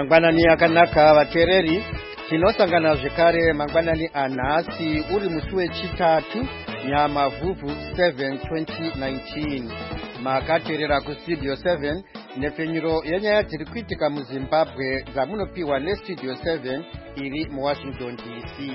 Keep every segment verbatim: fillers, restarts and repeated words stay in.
Mangwanani akanaka vateereri, tinosangana zvekare mangwanani anhasi uri musi wechitatu nyamavhuvhu seven twenty nineteen. Makateerera kustudio seven nepfenyuro yenyaya dziri kuitika muZimbabwe dzamunopiwa nestudio seven iri muWashington D C.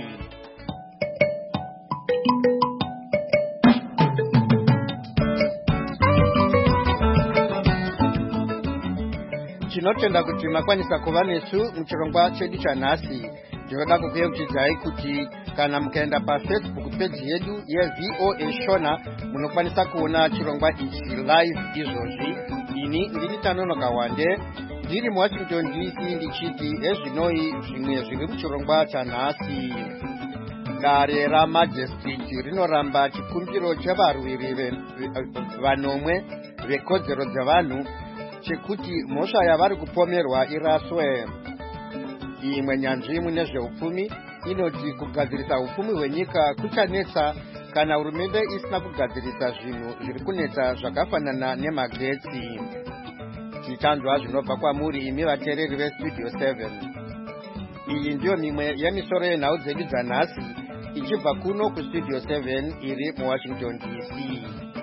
Tinotenda kuti makwanisa kuva nesu muchirongwa chedu chanhasi. Ndinoda kukuyeuchidzai kuti kana mukaenda paFacebook page yedu yeVOA Shona munokwanisa kuona chirongwa ichi live izvozvi. Ini ndini Tanonoka Wande ndiri muWashington D C ndichiti ezvinoi zvimwe zviri muchirongwa chanhasi. Dare ramajistrate rinoramba chikumbiro chevarwiri vanomwe vekodzero dzevanhu chekuti mhosva yavari kupomerwa iraswe. Imwe nyanzvi mune zveupfumi inoti kugadzirisa upfumi hwenyika kuchanetsa kana hurumende isina kugadzirisa zvinhu zviri kunetsa zvakafanana nemagetsi. Tichanzwa zvinobva kwamuri imi vateereri vestudio seven. Iyi ndiyo mimwe yemisoro yenhau dzedu dzanhasi ichibva kuno kustudio seven iri muWashington D C.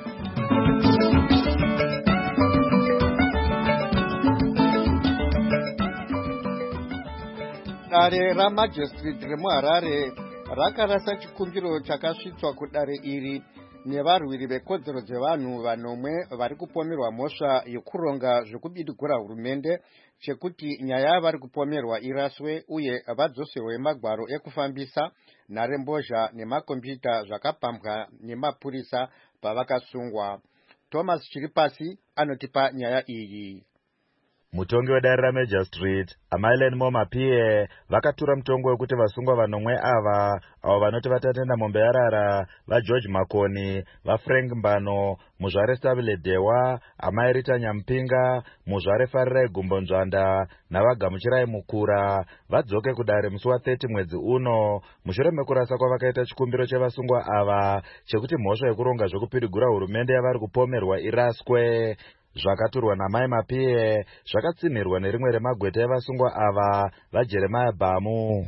Dare ramajistrate remuHarare rakarasa chikumbiro chakasvitswa kudare iri nevarwiri vekodzero dzevanhu vanomwe vari kupomerwa mhosva yokuronga zvekubidigura hurumende chekuti nyaya yavari kupomerwa iraswe uye vadzoserwe magwaro ekufambisa, nharembozha nemakombiyuta zvakapambwa nemapurisa pavakasungwa. Thomas Chiripasi anotipa nyaya iyi. Mutongi wedare ramajistrate Amailani Momapiye vakatura mutongo wekuti vasungwa vanomwe ava avo vanoti vatatenda mombe yarara vaGeorge Makoni, vaFrank Mbano, muzvare Stabile Dewa, Amairita Nyampinga, muzvare Farirai Gumbonzvanda navagamuchirai Mukura vadzoke kudare musi wa30 mwedzi uno mushure mekurasa kwavakaita chikumbiro chevasungwa ava chekuti mhosva yekuronga zvekupidigura hurumende yavari kupomerwa iraswe. Zvakaturwa naMai Mapiye zvakatsinirwa nerimwe remagweta evasungwa ava vaJeremiah Bamu.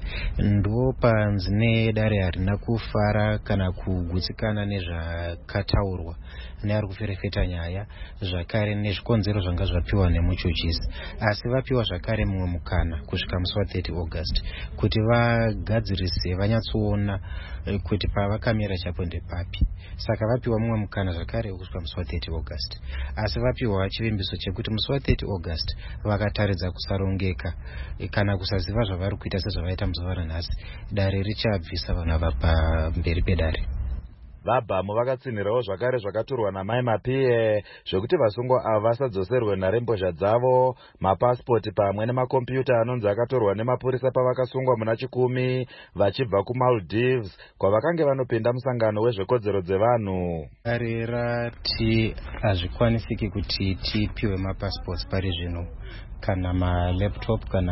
Ndopanzi nedare harina kufara kana kugutsikana nezvakataurwa neari kuferefeta nyaya zvakare nezvikonzero zvanga zvapiwa nemuchuchisi, asi vapiwa zvakare mumwe mukana kusvika musi wa30 August kuti vagadzirise vanyatsoona kuti pavakamira chapo ndepapi. Saka vapiwa mumwe mukana zvakare kusvika musi wa30 August, asi vapiwa chivimbiso chekuti musi wa30 August vakataridza kusarongeka kana kusaziva zvavari kuita sezvavaita muzuva ranhasi, dare richabvisa vanhu ava pamberi pedare. VaBamu vakatsinhirawo zvakare zvakaturwa naMai Mapiye zvekuti vasungwa ava vasadzoserwe nharembozha dzavo, mapasipoti pamwe nemakombiyuta anonzi akatorwa nemapurisa pavakasungwa muna chikumi vachibva kuMaldives kwavakange vanopinda musangano wezvekodzero dzevanhu. Dare rati hazvikwanisiki kuti tipiwe mapasipoti pari zvino kana malaptop kana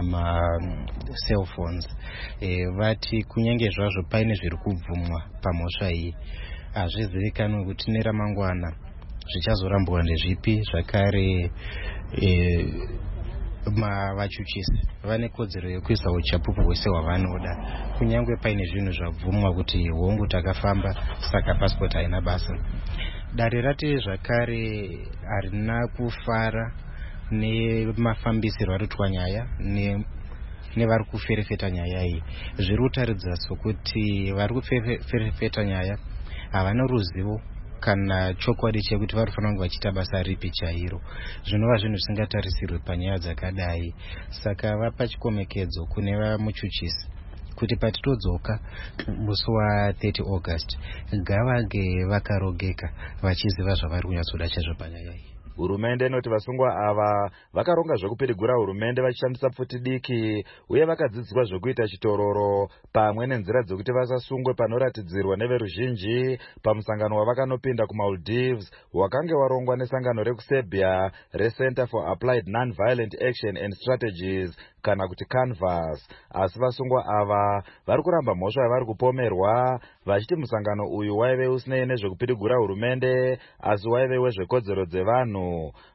macellphones. E, vati kunyange zvazvo paine zviri kubvumwa pamhosva iyi hazvizivikanwi kuti neramangwana zvichazorambwa ndezvipi. Zvakare e, vachuchisi vane kodzero yekuisa uchapupu hwese hwavanoda kunyange paine zvinhu zvabvumwa kuti hongu takafamba saka pasipoti haina basa. Dare rati zvakare harina kufara nemafambisiro arikuitwa nyaya ne nevari kuferefeta nyaya iyi. Zviri kutaridza sokuti vari kuferefeta nyaya havana ruzivo kana chokwadi chekuti vari kufanira kunge vachiita basa ripi chairo. Zvinova zvinhu zvisingatarisirwe panyaya dzakadai. Saka vapa chikomekedzo kune vamuchuchisi kuti patitodzoka musi wa30 August gavange vakarogeka vachiziva zvavari kunyatsoda chaizvo panyaya iyi. Hurumende inoti vasungwa ava vakaronga zvekupidigura hurumende vachishandisa pfuti diki uye vakadzidziswa zvekuita chitororo pamwe nenzira dzokuti vasasungwe panoratidzirwa neveruzhinji pamusangano wavakanopinda kuMaldives wakange warongwa nesangano rekuSerbia reCenter for Applied Non-Violent Action and Strategies kana kuti Canvas. Asi vasungwa ava vari kuramba mhosva yavari kupomerwa vachiti musangano uyu waive usinei nezvekupidigura hurumende asi waive wezvekodzero dzevanhu.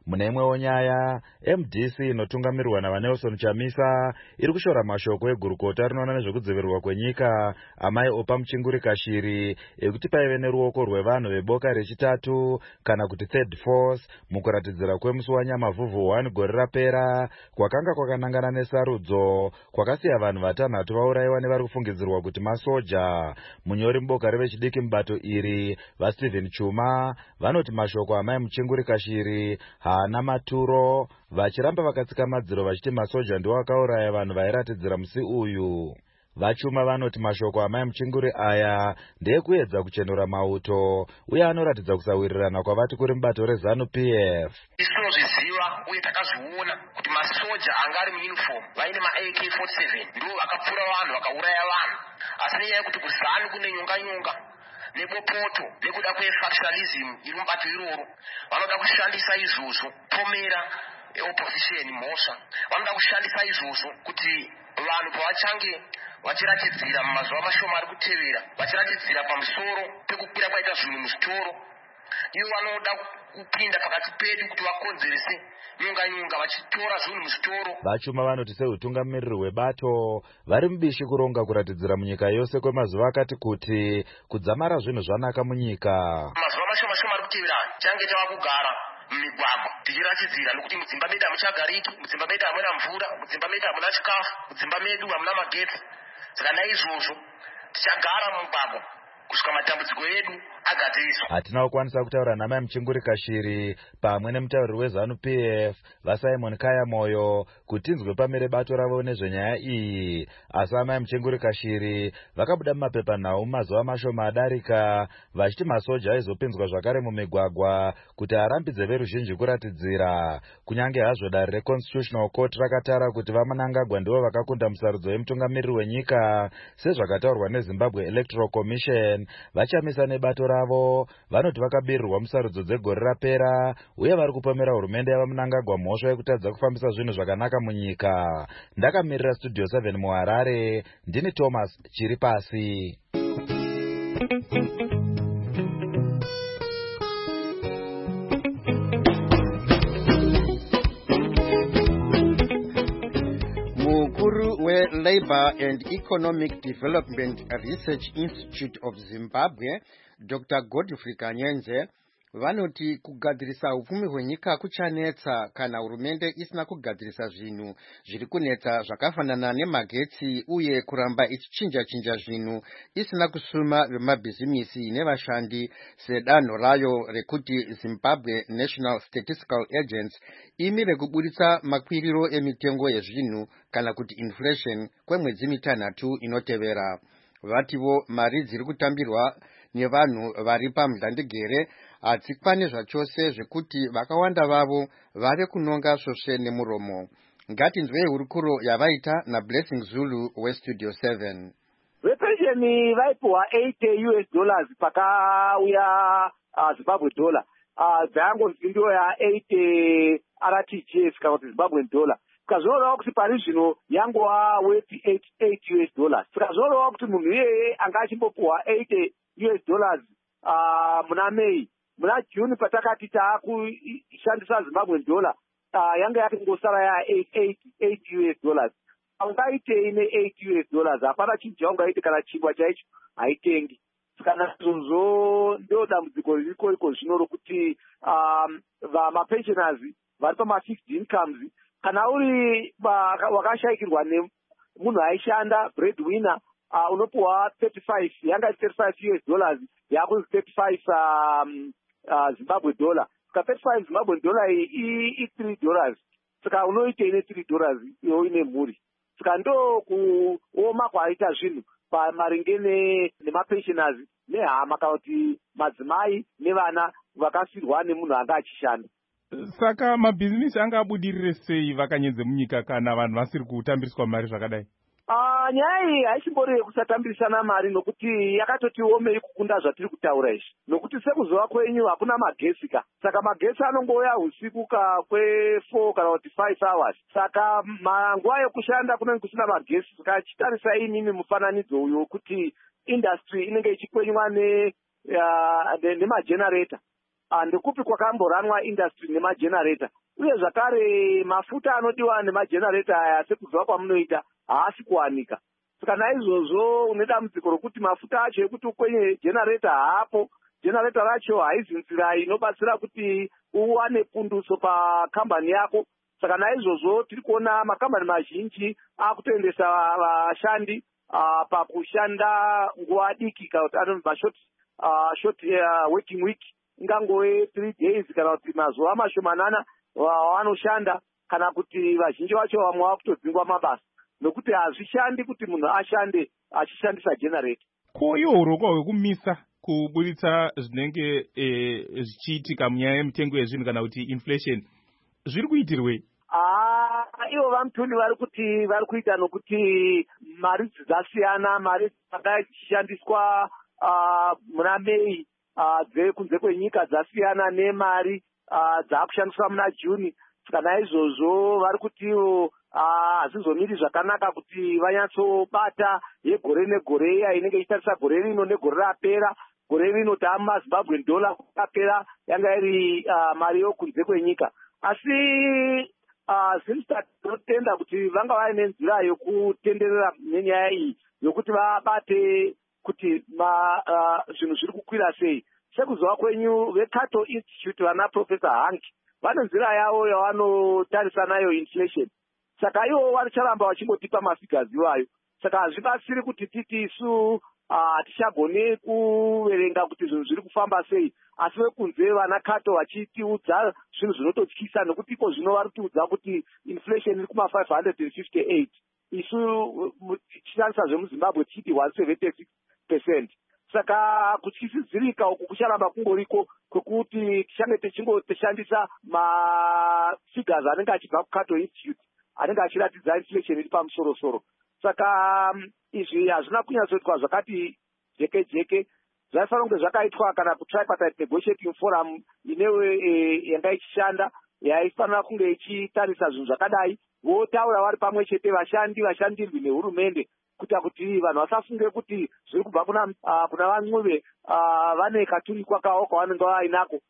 Mune imwewo nyaya, M D C inotungamirwa naVanelson Chamisa iri kushora mashoko egurukota rinoona nezvekudzivirirwa kwenyika amai Opa Muchinguri Kashiri ekuti paive neruoko rwevanhu veboka rechitatu kana kuti third force mukuratidzira kwemusi waNyamavhuvhu one gore rapera kwakanga kwakanangana nesarudzo kwakasiya vanhu vatanhatu vaurayiwa nevari kufungidzirwa kuti masoja. Munyori muboka revechidiki mubato iri vaStephen Chuma vanoti mashoko amai Muchinguri Kashiri haana maturo, vachiramba vakatsika madziro vachiti masoja ndiwo akauraya vanhu vairatidzira musi uyu. Vachuma vanoti mashoko amai Muchinguri aya ndeyekuedza kuchenura mauto uye anoratidza kusawirirana kwavati kuri mubato reZANU P F. Tinozviziva uye takazviona kuti masoja anga ari muuniform vaine ma A K forty-seven ndiwo vakapfura vanhu vakauraya vanhu, asi nenyaya yekuti kuZANU kune nyonga nyonga nebopoto nekuda kwefactionalism iri mubato iroro vanoda kushandisa izvozvo pomera opposition mhosva, vanoda kushandisa izvozvo kuti vanhu pavachange vachiratidzira mumazuva mashoma ari kutevera vachiratidzira pamusoro pekukwira kwaita zvinhu muzvitoro, ivo vanoda kupinda pakati pedu kuti vakonzerese nyonga nyonga vachitora zvinhu muzvitoro. Vachuma vanoti seutungamiriri hwebato vari mubishi kuronga kuratidzira munyika yose kwemazuva akati kuti kudzamara zvinhu zvanaka munyika. Mazuva mashoma shoma ari kutevera change tava kugara mumigwagwa tichiratidzira nokuti mudzimba medu hamuchagariki, mudzimba medu hamuna mvura, mudzimba medu hamuna chikafu, mudzimba medu hamuna magetsi. Saka naizvozvo tichagara mumugwagwa kusvika matambudziko edu agadziriswa. Hatina kukwanisa kutaura namai Muchinguri Kashiri pamwe nemutauriri weZANU P F vaSimon Kaya Moyo kuti tinzwe pamire bato ravo nezvenyaya iyi, asi amai Muchinguri Kashiri vakabuda mumapepanhau mazuva mashoma adarika vachiti masoja aizopinzwa zvakare mumigwagwa kuti arambidze veruzhinji kuratidzira, kunyange hazvo dare reConstitutional Court rakatara kuti vaMnangagwa ndivo vakakunda musarudzo yemutungamiriri wenyika sezvakataurwa neZimbabwe Electoral Commission. Vachamisa nebato ravo vanoti vakabirirwa musarudzo dzegore rapera uye vari kupomera hurumende yavaMnangagwa mhosva yekutadza kufambisa zvinhu zvakanaka munyika. Ndakamirira Studio seven muHarare, ndini Thomas Chiripasi. Labour and Economic Development Research Institute of Zimbabwe, Doctor Godfrey Kanyenze, vanoti kugadzirisa upfumi hwenyika kuchanetsa kana hurumende isina kugadzirisa zvinhu zviri kunetsa zvakafanana nemagetsi uye kuramba ichichinja chinja zvinhu isina kusuma vemabhizimisi nevashandi sedanho rayo rekuti Zimbabwe National Statistical Agency imire kubuditsa makwiriro emitengo yezvinhu kana kuti inflation kwemwedzi mitanhatu inotevera. Vativo mari dziri kutambirwa nevanhu vari pamhlandegere hadzikwane zvachose zvekuti vakawanda vavo vave kunonga svosve nemuromo. Ngatinzwei hurukuro yavaita naBlessing Zulu weStudio seven. Vepensheni vaipiwa eighty U S dollars pakauya uh, Zimbabwe dollar. Uh, dzangonzi ndiyo ya eighty R T G S kana kuti Zimbabwe dollar. Tikazoonawo kuti pari zvino yangova weti eight U S dollars. Tikazoonawo kuti munhu iyeye anga achimbopiwa eighty U S dollars uh, muna May. Muna June patakati taakushandisa Zimbabwe dollar uh, yanga yakangosara ya eight U S dollars. Ungaite ine eight U S dollars hapana chinhu chaungaite kana chingwa chaicho haitengi. Kana zvonzo ndio dambudziko ririko iko zvino rokuti um, vamapensioners vari pama fixed incomes kana uri wakashaikirwa nemunhu aishanda breadwinner uh, unopiwa thirty-five yanga thirty-five U S dollars yakuzi thirty-five um, uh, Zimbabwe dollar. Saka thirty-five Zimbabwe dollar i, i three dollars. Saka unoite ine three dollars iyo ine mhuri. Saka ndo kuoma kwaita zvinhu pamaringe nemapensioners nehama kana kuti madzimai nevana vakasirwa nemunhu anga achishanda. Saka mabhizinesi anga abudirire sei vakanyenze munyika kana vanhu vasiri kutambiriswa mari zvakadai? Ah, nyaya iyi haichimbori yekusatambirisana mari nokuti yakatoti omei kukunda zvatiri kutaura izvi. Nokuti sekuzova kwenyu hakuna magesi ka. Saka magesi anongouya usiku ka kwe four kana kuti five hours. Saka manguva yekushanda kunenge kusina magesi. Saka chitarisa inini mufananidzo uyo kuti industry inenge ichikwenywa ne uh, nemagenerator. uh, ndekupi kwakamboranwa industry nemagenerator, uye zvakare mafuta anodiwa nemagenerator aya sekuziva kwamunoita haasi kuwanika. Saka naizvozvo une dambudziko rokuti mafuta acho ekuti ukwenye generator haapo, generator racho haizi nzira inobatsira kuti uwane punduso pakambani yako. Saka naizvozvo tiri kuona makambani mazhinji akutoendesa vashandi uh, pakushanda nguva diki kana kuti anonzi short, uh, short uh, working week, ingangove three days kana kuti mazuva mashomanana wanoshanda, kana kuti vazhinji vacho vamwe vakutodzingwa mabasa nokuti hazvishandi kuti munhu ashande achishandisa generator. Ko iwo urongwa hwekumisa kubuditsa zvinenge zvichiitika munyaya yemitengo yezvinhu kana kuti inflation zviri kuitirwei? Ah, ivo vamutuni vari kuti vari kuita nokuti mari dzasiyana, mari dzakashandiswa uh, muna Mei uh, dzekunze kwenyika dzasiyana nemari uh, dzakushandiswa muna Juni. Saka naizvozvo vari kuti ivo hazvizomiri uh, zvakanaka kuti vanyatsobata yegore negore iya inenge ichitarisa gore rino negore rapera. Gore rino tama Zimbabwe dollar rapera yanga iri uh, mari yokunze kwenyika. Asi zvinotenda uh, kuti vanga vaine nzira yokutenderera nenyaya iyi yokuti vabate kuti zvinhu uh, zviri kukwira sei. Sekuziva kwenyu veCato Institute vana Professor Hank vane nzira yavo yavanotarisa nayo inflation. Saka ivo vacharamba vachingotipa mafigures iwayo. Saka hazvibatsiri kuti titi isu hatichagone uh, kuverenga kuti zvinhu zviri kufamba sei, asi vekunze vana Cato vachitiudza zvinhu zvinototyisa, nokuti iko zvino vari kutiudza kuti inflation iri kuma five hundred fifty-eight, isu tichishandisa zvemuZimbabwe tichiti one seventy-six percent. Saka kutyisidzirika uku kucharamba kungoriko kwekuti tichange tichingoshandisa mafigures anenge achibva kuCato Institute anenge achiratidza inflation iri pamusoro-soro. Saka um, izvi hazvina kunyatsoitwa zvakati jeke jeke. Zvaifanira kunge zvakaitwa kana kutripartite negotiating forum inewe e, yanga ichishanda yaifanira kunge ichitarisa zvinhu zvakadai, votaura vari pamwe chete vashandi vashandirwi nehurumende, kuita kuti vanhu vasafunge kuti zviri kubva kuna uh, kuna van'uve uh, vane katurikwa kavo kwavanenge vainako.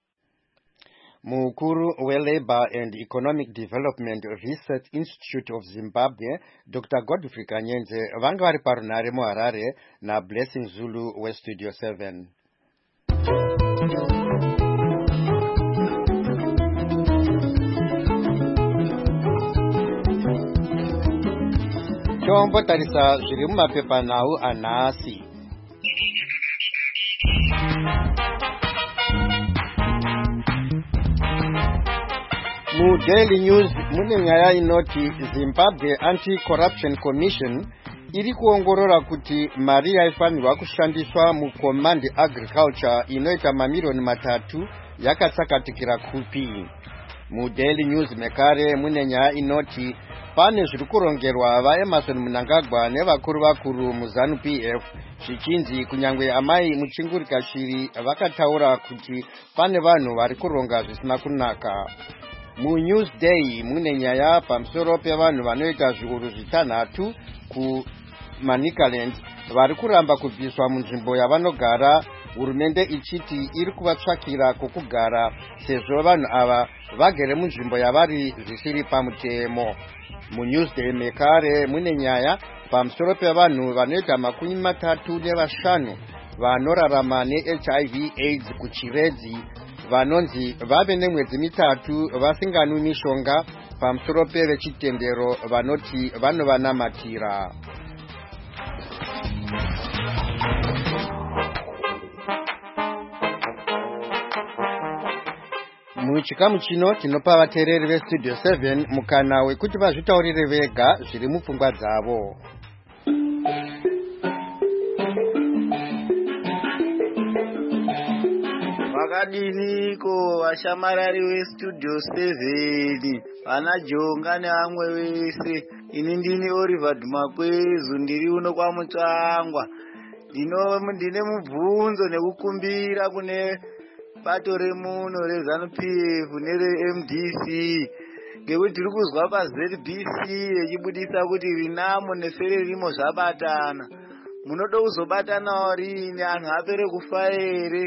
Mukuru we-Labour and Economic Development Research Institute of Zimbabwe, Doctor Godfrey Kanyenze, vanga vari parunare muHarare naBlessing Zulu weStudio seven. Tombotarisa zviri mumapepanhau anhasi. MuDaily News mune nyaya inoti Zimbabwe Anti-Corruption Commission iri kuongorora kuti mari yaifanirwa kushandiswa muCommand Agriculture inoita mamilioni matatu yakatsakatikira kupi. MuDaily News mekare mune nyaya inoti pane zviri kurongerwa vaEmerson Mnangagwa nevakuru vakuru muZanu P F zvichinzi kunyangwe amai muchingurika shiri vakataura kuti pane vanhu vari kuronga zvisina kunaka. MuNewsday mune nyaya pamusoro pevanhu vanoita zviuru zvitanhatu kuManicaland vari kuramba kubviswa munzvimbo yavanogara, hurumende ichiti iri kuvatsvakira kokugara sezvo vanhu ava vagere munzvimbo yavari zvisiri pamutemo. MuNewsday mekare mune nyaya pamusoro pevanhu vanoita makumi matatu nevashanu vanorarama neH I V AIDS kuchiredzi vanonzi vave nemwedzi mitatu vasinganwi mishonga pamusoro pevechitendero vanoti vanovanamatira. Muchikamu chino tinopa vateereri veStudio seven mukana wekuti vazvitaurire vega zviri mupfungwa dzavo. Vakadiniko vashamarari veStudio seven, vana Jonga nevamwe vese. Ini ndini Oliver Dhumakwezu, ndiri uno kwaMutsvangwa. Ndino ndine mubvunzo nekukumbira kune bato remuno reZanu P F nere-M D C, ngekuti tiri kuzwa paZ B C yechibudisa kuti Renamo neFrelimo zvabatana. Munoda kuzobatanawo rini? Anhu apere kufa ere?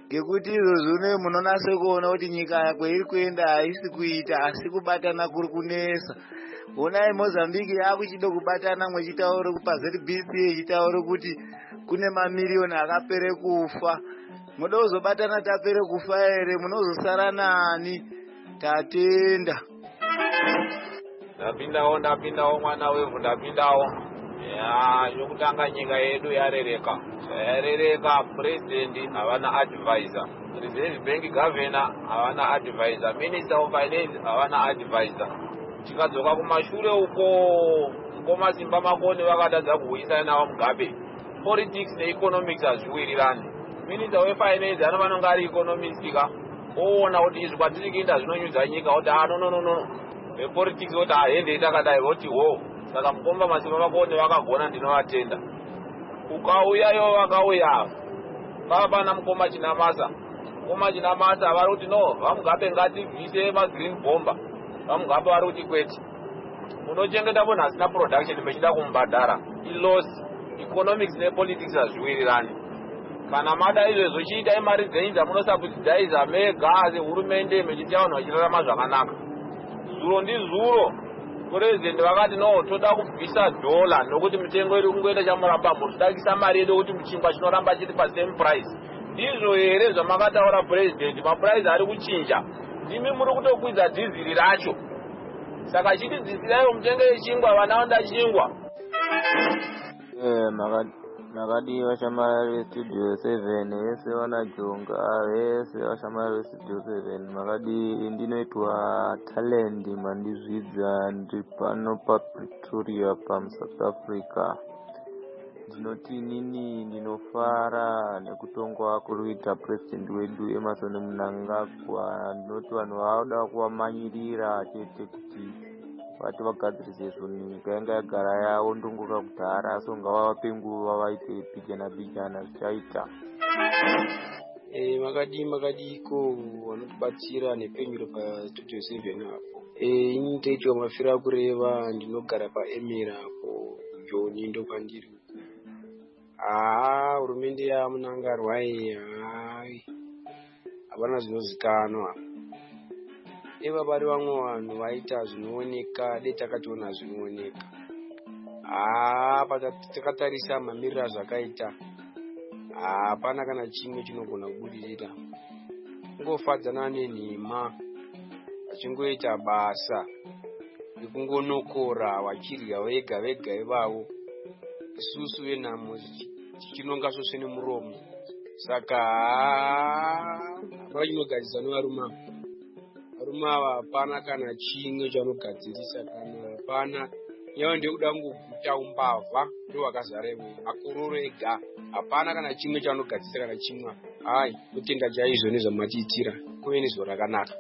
ngekuti izvozvino munonase kuona kuti nyika kwairi kuenda haisi kuita asi kubatana kuri kunesa. Onai Mozambique yakuchida kubatana mwechitaura kupa Z B C ichitaura kuti kune mamiliyoni akapere kufa. Munoda kuzobatana tapere kufa ere? Munozosara nani? Tatenda. Ndapindawo ndapindawo mwana wevu ndapindawo. Ya yokutanga nyika yedu yarereka. Yarereka, president havana advisor. Reserve Bank governor havana advisor. Minister of finance havana advisor. Tikadzoka kumashure uko ngoma simba makoni vakatadza kuuyisa nawo Mugabe. Politics neeconomics hazviwirirani. Minister wefinance anofanonga ari economist ka. Oona kuti izvi kwatiri kuenda zvinonyudza nyika kuti ah no no no no. Vepolitics kuti haende itakadai voti ho. Saka mukomba masimba makoni vakagona ndinovatenda. Ukauyayo vakauya. Papana mukoma Chinamasa. Mukoma Chinamasa vari kuti no, vaMugabe ngativhise magreen bomber. Vamugabe vari kuti kwete. Munochengeta munhu asina production mechida kumubhadhara. I-loss, economics nepolitics hazviwirirani. Kana mada izvezvo chiitai mari dzenyu dzamunosubsidaiza mega sehurumende mechiti vanhu vachirarama zvakanaka. Zuro ndizuro. President vakati no, toda kubvisa dola nokuti mitengo iri kungoita chamuramba mhuri. Toda kuisa mari yedu kuti muchingwa chinoramba chiri pa same price. Ndizvo here zvamakataura president, maprice ari kuchinja. Ndimi muri kutokwidza dhiziri racho. Saka chitidzisirai mutengo yechingwa vana vanda chingwa. Eh makadi makadi washamari studio seven yese wana jonga yese washamari studio seven makadi ndinoitwa talent mandizvidza ndipano pa Pretoria pa South Africa. Ndinoti nini ndinofara nekutongwa kuruita president wedu Emmerson Mnangagwa. Ndinoti vanhu vauda kuwamanyirira chete kuti vati vagadzirise zvinhu nyika yanga yagara yavo ndongoka kudhara so ngavape nguva vaite pijana pijana zvichaita. Eh makadi makadiko vanotibatsira nepenyuro pa Studio seven apo. Eh initeitwa mafira kureva ndinogara pa Emira apo Joni ndo kwandiri. Ah, hurumende ya Mnangagwa iyi hai havana zvinozikanwa. Eva vari vamwe vanhu vaita zvinooneka dei takationa zvinooneka. Ah, patakatarisa mamiriro azvakaita hapana kana chimwe chinogona kubudirira. Kungofadzana nenhima vachingoita basa rekungonokora vachirya vega vega ivavo. Isusu venhamo tichinonga svosve nemuromo. Saka hapana chinogadzirisa nevarume ava. Varume ava hapana kana chimwe chanogadzirisa kana hapana. Yavo ndekuda kungoguta umbavha ndo vakazara makororo ega. Hapana kana chimwe chanogadzirisa kana chimwe. Hai, kutenda chaizvo nezvamatiitira. Kuve nezuva rakanaka.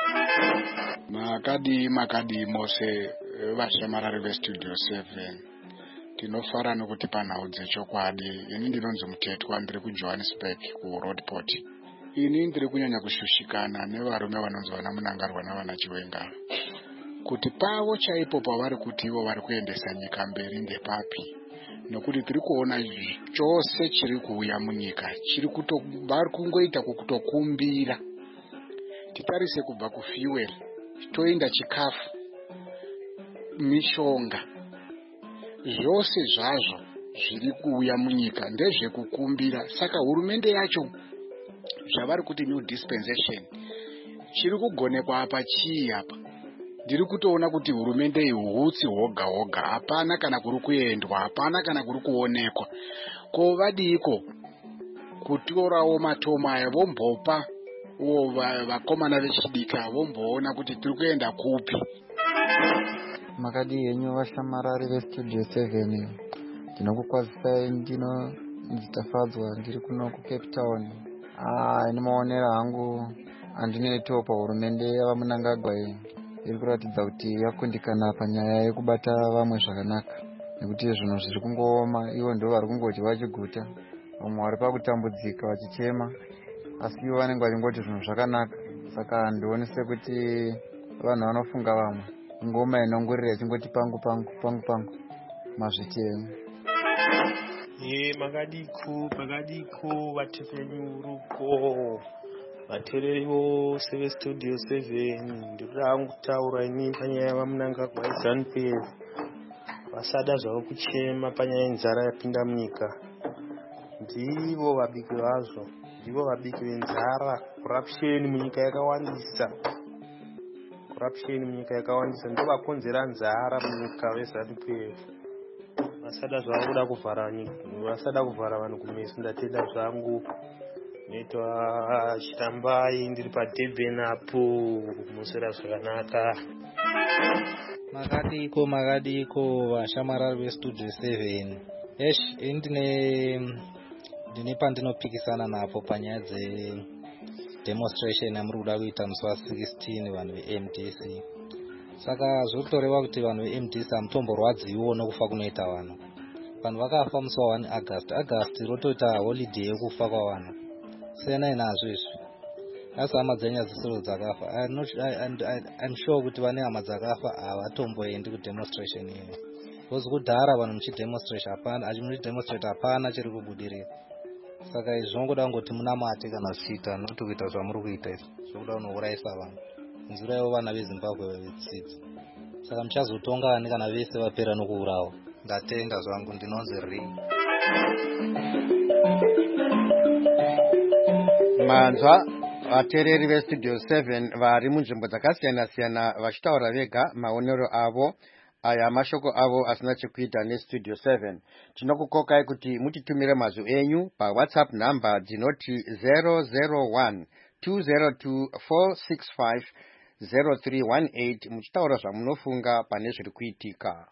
Makadi makadi mose vashamarari vestudio seven. Tinofara nokuti panhau dzechokwadi. Ini ndinonzi Mutetwa ndiri kuJohannesburg kuRoadport. Ini ndiri kunyanya kushushikana nevarume vanonzi vana Mnangagwa navana Chiwenga. Kuti pavo chaipo pavari kuti ivo vari kuendesa nyika mberi ndepapi. Nokuti tiri kuona chose chiri kuuya munyika. Chiri kuto vari kungoita kutokumbira. Titarise kubva kufuel, toenda chikafu, mishonga. Zvose zvazvo zviri kuuya munyika ndezvekukumbira. Saka hurumende yacho zvavari kuti new dispensation chiri kugonekwa apa chii apa. Ndiri kutoona kuti hurumende iyi hutsi hoga hoga. Hapana kana kuri kuendwa, hapana kana kuri kuonekwa. Ko vadiko kutorawo matoma aya vombopa uwo vakomana vechidika vomboona kuti tiri kuenda kupi. Makadi yenyu vashamarari vestudio seven. Ndinokukwazisai ndino nditafadzwa ndiri kuno kuCape Town. Ah, inomaonera hangu andinoitawo pahurumende yavaMnangagwa iyi. Iri kuratidza kuti yakundikana panyaya yekubata vamwe zvakanaka. Nekuti zvinhu zviri kungooma, ivo ndo vari kungoti vachiguta. Vamwe vari pakutambudzika vachichema. Asi ivo vanenge vachingoti zvinhu zvakanaka. Saka ndionese kuti vanhu vanofunga vamwe. Ngoma inongorira ichingoti pangu pangu pangu pangu. Mazviti yenyu. e makadiku makadiku vatepenyuruko vateereri vose vestudio seven ndinoda kutaura ini panyaya vamunanga kwaZANU-P F vasada zvavo kuchema panyaya yenzara yapinda munyika. Ndivo vabiki vazvo, ndivo vabiki venzara. Corruption munyika yakawandisa, corruption munyika yakawandisa ndo vakonzera nzara munyika veZANU-P F. Vasada zvavo kuda kuvhara nyika, vasada kuvhara vanhu kumeso. Ndatenda zvangu noitwa Chitambai ndiri paDurban apo musera zvakanaka. Makadiko makadiko vashamarari vestudio seven. Esh indine ndine pandinopikisana napo panyaya demonstration yamuri kuda kuita musi wa sixteen vanhu veM D C. Saka zvotoreva kuti vanhu veM D C hamutomborwadziwo nokufa kunoita vanhu. Vanhu vakafa musi wa one August. August rotoita holiday yekufa kwavanhu. Sena inazvo izvi. Asi hama dzenyu hadzisiro dzakafa. I'm not I, I, I'm sure kuti vane hama dzakafa havatomboendi kudemonstration iyo. Because kudhara vanhu muchidemonstration hapana, muchidemonstrate hapana chiri kubudirira. Saka izvi zvongoda kungoti munamate kana zvichiita, not kuita zvamuri kuita izvi. Zvokuda kunourayisa vanhu. Nzirayo vana veZimbabwe vavedzidzi. Saka muchazotongani kana vese vapera nokuurawa. Ndatenda zvangu ndinonzi ri. Manzwa vateereri vestudio seven vari munzvimbo dzakasiyana siyana vachitaura vega maonero avo aya mashoko avo asina chekuita nestudio seven. Tinokukokai kuti mutitumire mazwi enyu paWhatsApp number dzinoti zero zero one two zero two four six five zero three one eight muchitaura zvamunofunga pane zviri kuitika.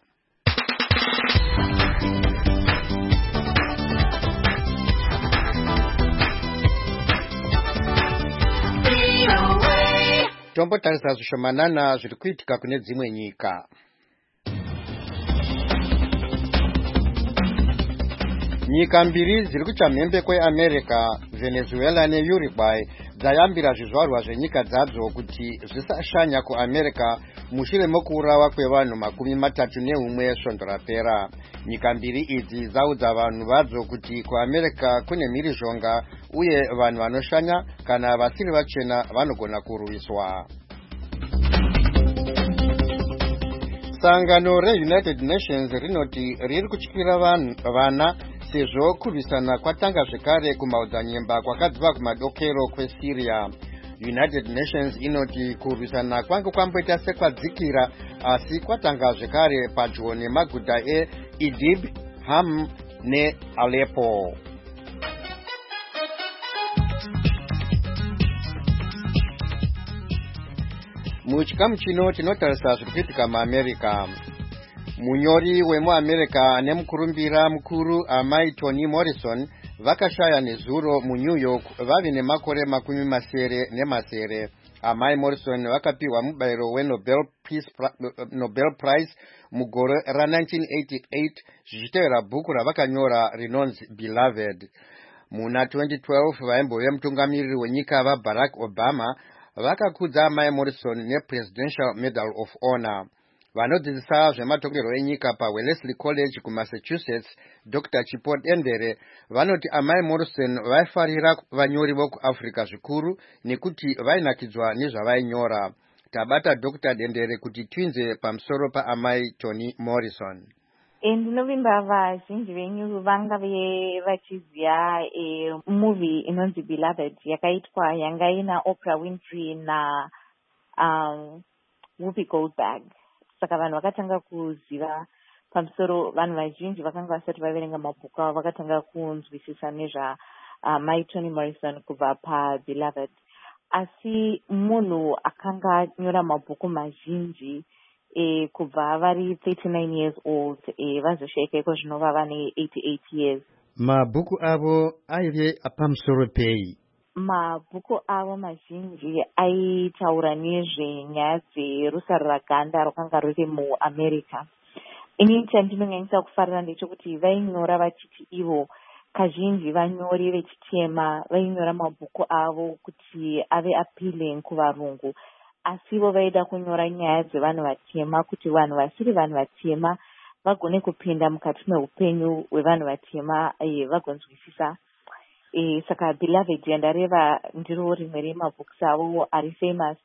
Tombotarisa zvishomanana zviri kuitika kune dzimwe nyika. Nyika mbiri dziri kuchamhembe kweAmerica, Venezuela neUruguay dzayambira zvizvarwa zvenyika dzadzo kuti zvisashanya kuAmerica mushure mokuurawa kwevanhu makumi matatu neumwe svondo rapera. Nyika mbiri idzi dzaudza vanhu vadzo kuti kuAmerica kune mhirizhonga uye vanhu vanoshanya kana vasiri vachena vanogona kurwiswa. Sangano reUnited Nations rinoti riri kutyira vana sezvo kurwisana kwatanga zvekare kumaodzanyemba kwakadzva kumadokero kweSyria. United Nations inoti kurwisana kwange kwamboita sekwadzikira asi kwatanga zvekare padyo nemaguta eIdlib, Ham neAleppo. Muchikamu chino tinotarisa zviri kuitika muAmerica. Munyori wemuAmerica nemukurumbira mukuru amai Toni Morrison vakashaya nezuro muNew York vave nemakore makumi masere nemasere. Amai Morrison vakapiwa mubayiro weNobel Peace Nobel Prize mugore ra nineteen eighty-eight zvichitevera bhuku ravakanyora rinonzi Beloved. Muna twenty twelve vaimbove mutungamiriri wenyika vaBarack Obama vakakudza amai Morrison nePresidential Medal of Honor. Vanodzidzisa zvematokerero enyika paWellesley College kuMassachusetts, Doctor Chipo Dendere vanoti amai Morrison vaifarira vanyori vokuAfrica zvikuru nekuti vainakidzwa nezvavainyora. Tabata Doctor Dendere kuti twinze pamusoro paamai Toni Morrison. Ndinovimba vazhinji venyu vanga vachiziva movie inonzi Beloved yakaitwa yanga ina Oprah Winfrey na um, Whoopi Goldberg. Saka vanhu vakatanga kuziva pamusoro, vanhu vazhinji vakanga vasati vaverenga mabhuku avo vakatanga kunzwisisa nezva uh, mai Toni Morrison kubva paBeloved. Asi munhu akanga nyora mabhuku mazhinji e, kubva vari thirty-nine years old e, vazoshaika iko zvinova vane eighty-eight years. Mabhuku avo aive pamusoro pei? Mabhuku avo mazhinji aitaura nezvenyaya dzerusaro raganda rwakanga ruri muAmerica. Ini chandinonyanyisa kufarira ndechekuti vainyora vachiti ivo kazhinji vanyori vechitema vainyora mabhuku avo kuti ave appealing kuvarungu, asi vo vaida kunyora nyaya dzevanhu vatema kuti vanhu vasiri vanhu vatema vagone kupinda mukati meupenyu hwevanhu vatema e, vagonzwisisa. E, saka Beloved yandareva ndiro rimwe remabhooks avo ari famous,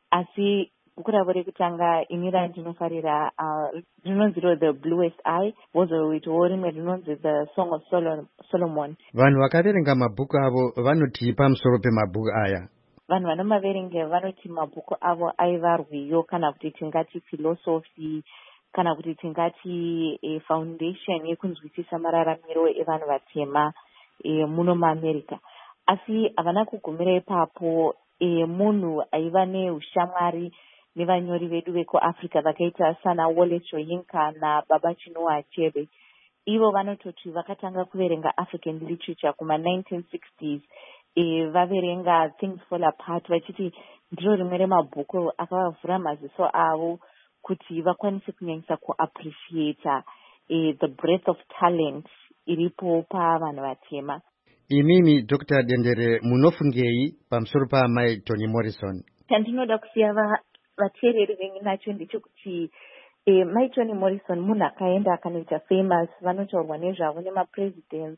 asi bhuku ravo rekutanga ini randinofarira uh, rinonziro The Bluest Eye, vozoitawo rimwe rinonzi The Song of Solo- Solomon. Vanhu vakaverenga mabhuku avo vanoti pamusoro pemabhuku aya. Vanhu vanomaverenga vanoti mabhuku avo aiva rwiyo, kana kuti tingati philosophy, kana kuti tingati e, foundation yekunzwisisa mararamiro evanhu vatema e, muno muAmerica. Asi havana kugumira ipapo. E, munhu aiva neushamwari nevanyori vedu vekuAfrica vakaita sana Wallace Soyinka naBaba Chinua Achebe. Ivo vanototi vakatanga kuverenga African literature kuma nineteen sixties. E, vaverenga Things Fall Apart, vachiti ndiro rimwe remabhuku akavavhura maziso avo kuti vakwanise kunyanyisa kuappreciata e, the breadth of talent iripo pavanhu vatema. Imimi Doctor Dendere munofungei pamusoro paamai Toni Morrison? Chandinoda kusiya vateereri venyu nacho ndechekuti e, mai Toni Morrison munhu akaenda akanoita famous, vanotaurwa nezvavo nemapresidents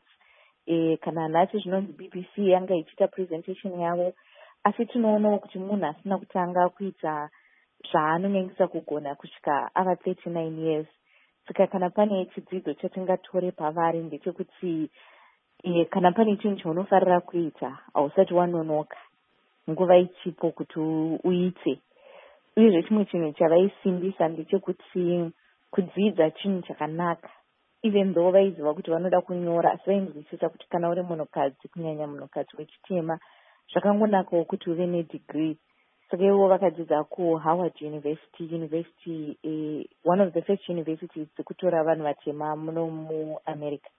e, kana nhasi zvinonzi B B C yanga ichiita presentation yavo, asi tinoonawo kuti munhu asina kutanga kuita zvaanonyanyisa kugona kusvika ava thirty-nine years. Saka kana pane chidzidzo chatingatore pavari ndechekuti e, kana pane chinhu chaunofarira kuita hausati wanonoka, nguva ichipo kuti uite. Uyezve chimwe chinhu chavaisimbisa ndechekuti kudzidza chinhu chakanaka. Even though vaiziva kuti vanoda kunyora, asi vainzwisisa kuti kana uri munhukadzi, kunyanya munhukadzi wechitema, zvakangonakawo kuti uve nedegree. Saka ivo vakadzidza kuHoward University, university eh, one of the first universities dzekutora vanhu vatema muno muAmerica.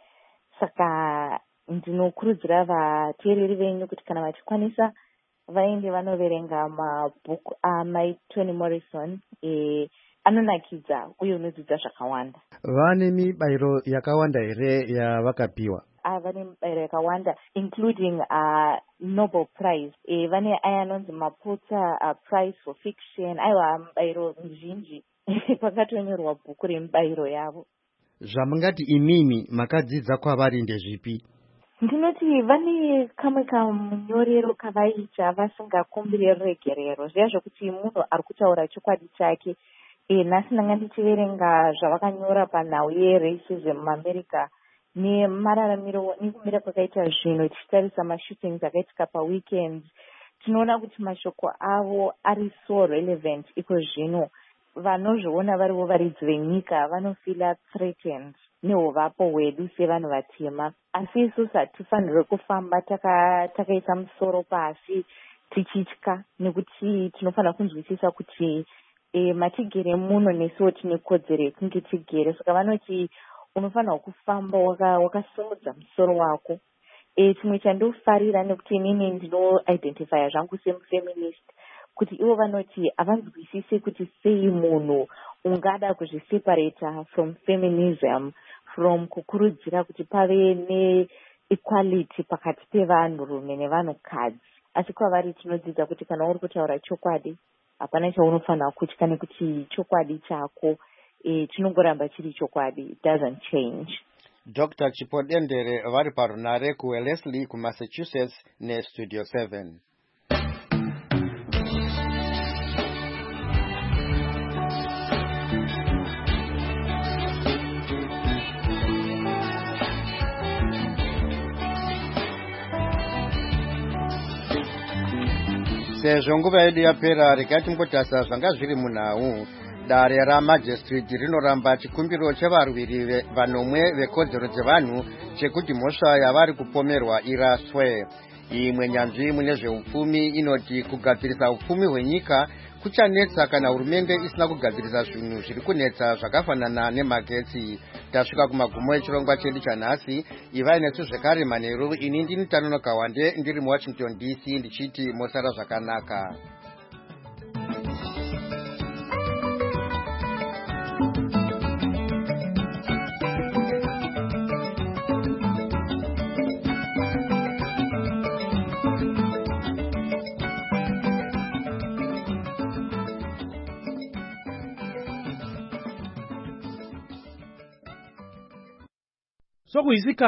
Saka ndinokurudzira vateereri venyu kuti kana vachikwanisa vaende vanoverenga mabhuku amai Toni Morrison. E, anonakidza uye unodzidza zvakawanda. Vane mibairo yakawanda here yavakapiwa? Vane mibairo yakawanda including uh, Nobel Prize. E, vane aya anonzi Maputsa uh, Prize for Fiction. Aiwa mibairo mizhinji kwakatonyorwa bhuku remibairo yavo. Zvamungati imimi makadzidza kwavari ndezvipi? Ndinoti vane kamwe kamunyorero kavaita vasingakumbiri regerero, zviya zvokuti munhu ari kutaura chokwadi chake. E, nhasi ndanga ndichiverenga zvavakanyora panhau yeracism muAmerica nemararamiro nekumira kwakaita zvinhu, tichitarisa mashootings akaitika paweekends, tinoona kuti mashoko avo ari so relevant. Iko zvino vanozviona varivo varidzi venyika vanofila threatened neuvapo hwedu sevanhu vatema, asi isusu hatifanirwe kufamba takaisa taka musoro pasi tichitya, nekuti tinofanira kunzwisisa kuti e, matigere muno nesiwo tine kodzero yekunge tigere. Saka vanoti unofanira kufamba wakasimudza waka musoro wako. E, chimwe chandofarira nekuti inini ndinoidentifya zvangu semufeminist, kuti ivo vanoti havanzwisise kuti sei munhu ungada kuzviseparata from feminism, from kukurudzira kuti pave neequality pakati pevanhurume nevanhukadzi. Asi kwavari tinodzidza kuti kana uri kutaura chokwadi hapana chaunofanira kutya, nekuti chokwadi chako e, chinongoramba chiri chokwadi. It doesn't change. Doctor Chipodendere vari parunare kuWellesley kuMassachusetts neStudio seven. Sezvo nguva yedu yapera, regai timbotasa zvanga zviri munhau. Dare ramajistrate rinoramba chikumbiro chevarwiri vanomwe vekodzero dzevanhu chekuti mhosva yavari kupomerwa iraswe. Imwe nyanzvi mune zveupfumi inoti kugadzirisa upfumi hwenyika kuchanetsa kana hurumende isina kugadzirisa zvinhu zviri kunetsa zvakafanana nemagetsi. Tasvika kumagumo echirongwa chedu chanhasi. Ivai nesu zvekare manheru. Ini ndini Tanonoka Wande ndiri muWashington D C ndichiti mosara zvakanaka. pakuizikanwa